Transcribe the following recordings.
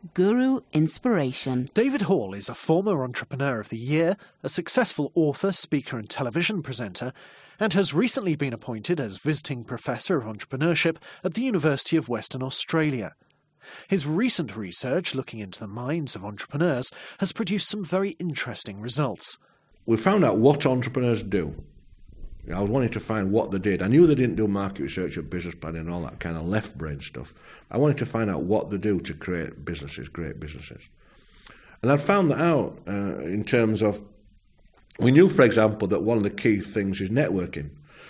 Guru Inspiration. David Hall is a former Entrepreneur of the Year, a successful author, speaker and television presenter, and has recently been appointed as Visiting Professor of Entrepreneurship at the University of Western Australia. His recent research looking into the minds of entrepreneurs has produced some very interesting results. We found out what entrepreneurs do. I was wanting to find what they did. I knew they didn't do market research or business planning and all that kind of left brain stuff. I wanted to find out what they do to create businesses, great businesses. And I'd found that out in terms of, we knew, for example, that one of the key things is networking,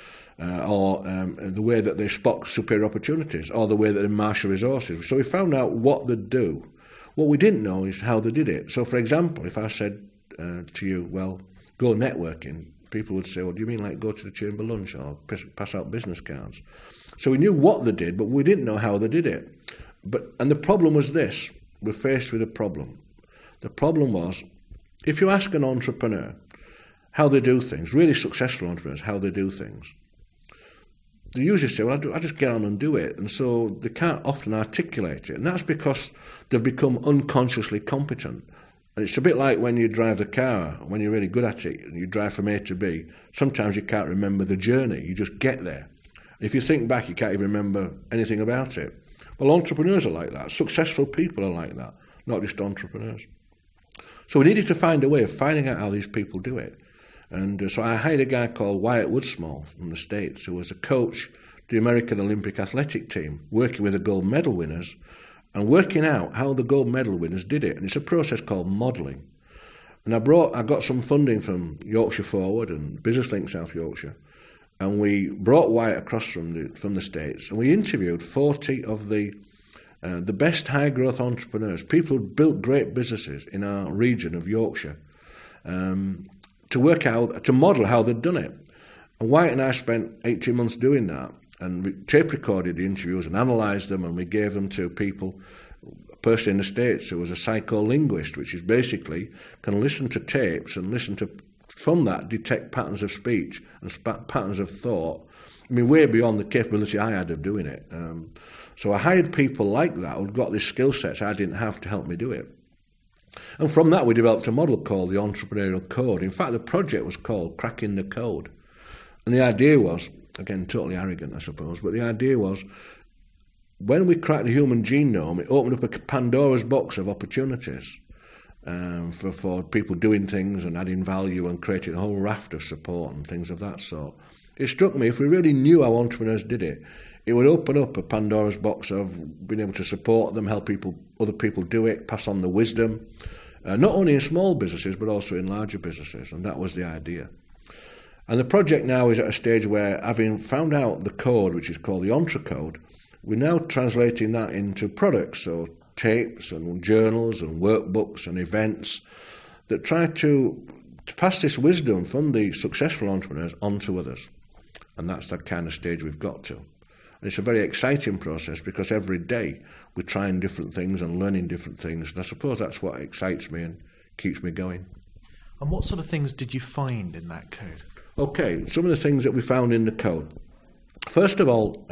or the way that they spot superior opportunities, or the way that they marshal resources. So we found out what they do. What we didn't know is how they did it. So, for example, if I said to you, well, go networking, people would say, well, do you mean like go to the chamber lunch or pass out business cards? So we knew what they did, but we didn't know how they did it. And the problem was this. We're faced with a problem. The problem was, if you ask an entrepreneur how they do things, really successful entrepreneurs, how they do things, they usually say, well, I just get on and do it. And so they can't often articulate it. And that's because they've become unconsciously competent. And it's a bit like when you drive the car, when you're really good at it, and you drive from A to B, sometimes you can't remember the journey, you just get there. If you think back, you can't even remember anything about it. Well, entrepreneurs are like that, successful people are like that, not just entrepreneurs. So we needed to find a way of finding out how these people do it. And so I hired a guy called Wyatt Woodsmall from the States, who was a coach to the American Olympic athletic team, working with the gold medal winners, and working out how the gold medal winners did it. And it's a process called modelling. And I got some funding from Yorkshire Forward and Business Link South Yorkshire. And we brought Wyatt across from the States, and we interviewed 40 of the best high-growth entrepreneurs, people who built great businesses in our region of Yorkshire, to work out, to model how they'd done it. And Wyatt and I spent 18 months doing that. And we tape recorded the interviews and analysed them, and we gave them to people, a person in the States who was a psycholinguist, which is basically can listen to tapes and from that detect patterns of speech and patterns of thought. I mean, way beyond the capability I had of doing it. So I hired people like that who'd got these skill sets I didn't have to help me do it. And from that we developed a model called the Entrepreneurial Code. In fact, the project was called Cracking the Code. And the idea was, again, totally arrogant, I suppose, but the idea was when we cracked the human genome, it opened up a Pandora's box of opportunities for people doing things and adding value and creating a whole raft of support and things of that sort. It struck me, if we really knew how entrepreneurs did it, it would open up a Pandora's box of being able to support them, help other people do it, pass on the wisdom, not only in small businesses but also in larger businesses, and that was the idea. And the project now is at a stage where, having found out the code, which is called the EntreCode, we're now translating that into products, so tapes and journals and workbooks and events that try to pass this wisdom from the successful entrepreneurs on to others. And that's the kind of stage we've got to. And it's a very exciting process because every day we're trying different things and learning different things. And I suppose that's what excites me and keeps me going. And what sort of things did you find in that code? Okay, some of the things that we found in the code. First of all,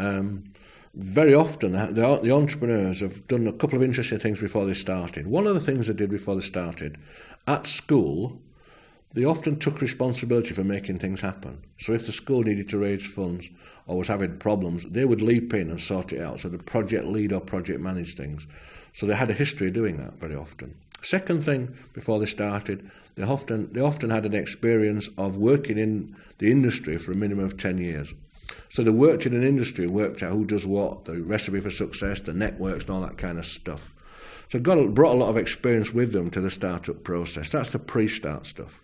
very often the entrepreneurs have done a couple of interesting things before they started. One of the things they did before they started, at school, they often took responsibility for making things happen. So if the school needed to raise funds or was having problems, they would leap in and sort it out. So the project lead or project manage things. So they had a history of doing that very often. Second thing, before they started, they often had an experience of working in the industry for a minimum of 10 years. So they worked in an industry, worked out who does what, the recipe for success, the networks and all that kind of stuff. So brought a lot of experience with them to the startup process. That's the pre-start stuff.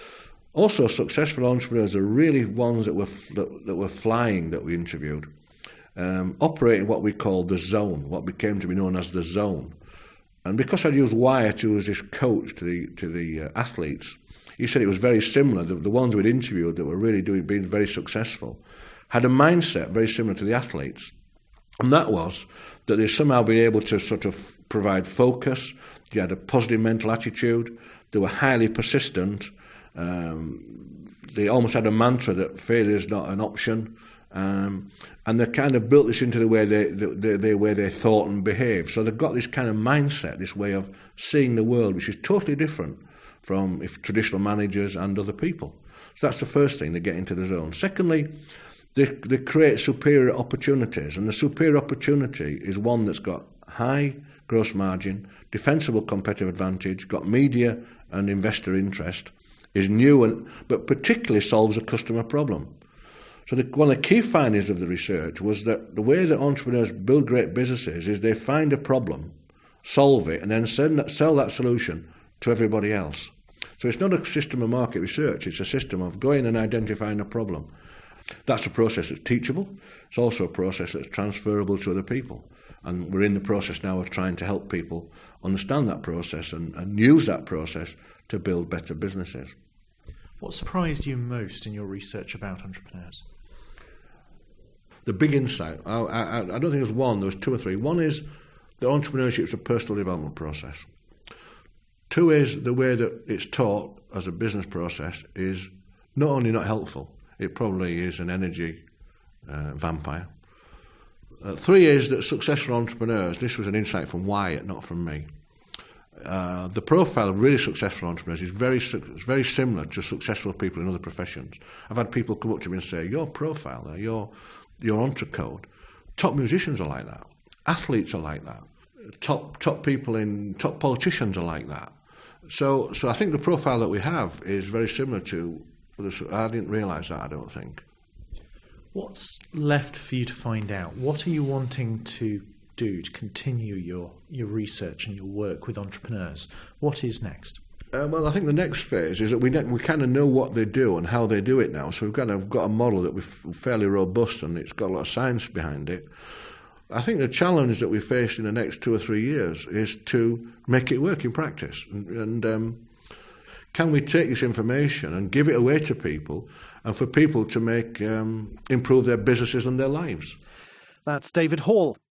Also, successful entrepreneurs are really ones that were flying that we interviewed, operating what we call the zone, what became to be known as the zone. And because I'd used Wyatt, who was this coach to the athletes, he said it was very similar. The ones we'd interviewed that were really being very successful had a mindset very similar to the athletes. And that was that they'd somehow been able to sort of provide focus, they had a positive mental attitude, they were highly persistent, they almost had a mantra that failure is not an option, And they kind of built this into the way they thought and behaved. So they've got this kind of mindset, this way of seeing the world, which is totally different from traditional managers and other people. So that's the first thing, they get into the zone. Secondly, they create superior opportunities, and the superior opportunity is one that's got high gross margin, defensible competitive advantage, got media and investor interest, is new, but particularly solves a customer problem. So one of the key findings of the research was that the way that entrepreneurs build great businesses is they find a problem, solve it, and then sell that solution to everybody else. So it's not a system of market research, it's a system of going and identifying a problem. That's a process that's teachable. It's also a process that's transferable to other people. And we're in the process now of trying to help people understand that process and use that process to build better businesses. What surprised you most in your research about entrepreneurs? The big insight, I don't think there's one, there was two or three. One is that entrepreneurship is a personal development process. Two is the way that it's taught as a business process is not only not helpful, it probably is an energy vampire. Three is that successful entrepreneurs, this was an insight from Wyatt, not from me, the profile of really successful entrepreneurs is very similar to successful people in other professions. I've had people come up to me and say, your profile, your entrecode, top musicians are like that, athletes are like that, top politicians are like that. So I think the profile that we have is very similar to others. I didn't realise that, I don't think. What's left for you to find out? What are you wanting to do to continue your research and your work with entrepreneurs? What is next? Well, I think the next phase is that we kind of know what they do and how they do it now. So we've got a model that we're fairly robust and it's got a lot of science behind it. I think the challenge that we face in the next 2 or 3 years is to make it work in practice. And can we take this information and give it away to people and for people to improve their businesses and their lives? That's David Hall,